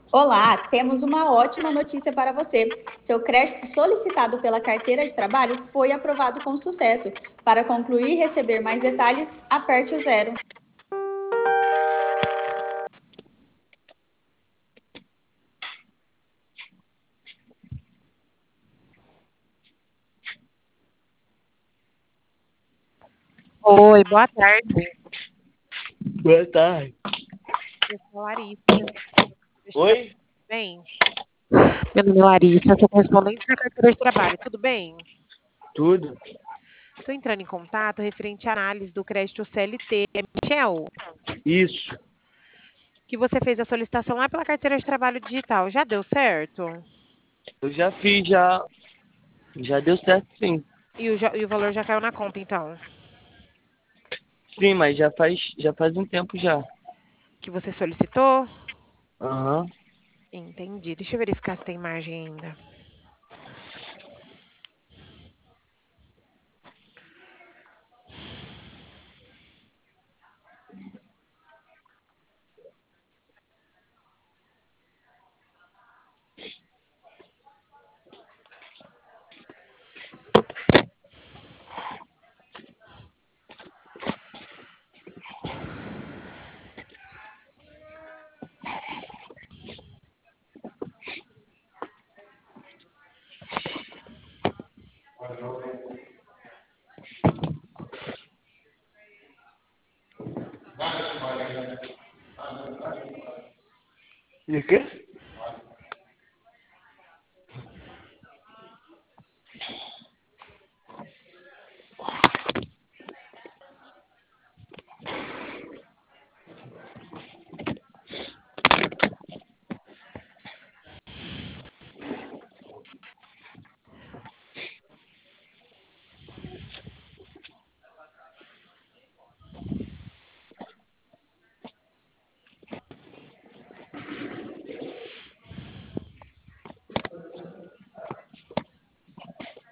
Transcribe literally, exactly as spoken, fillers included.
Olá, temos uma ótima notícia para você. Seu crédito solicitado pela carteira de trabalho foi aprovado com sucesso. Para concluir e receber mais detalhes, aperte o zero. Oi, boa tarde. Boa tarde. Eu sou a Larissa. Deixa eu- Oi? Bem, meu nome é Larissa, sou correspondente da carteira de trabalho. Tudo bem? Tudo? Estou entrando em contato referente à análise do crédito C L T. É Michel, Isso. que você fez a solicitação lá pela carteira de trabalho digital. Já deu certo? Eu já fiz, já. Já deu certo, sim. E o, já- e o valor já caiu na conta, então? Sim, mas já faz, já faz um tempo já. Que você solicitou? Aham. Entendi. Deixa eu verificar se tem margem ainda. E o quê?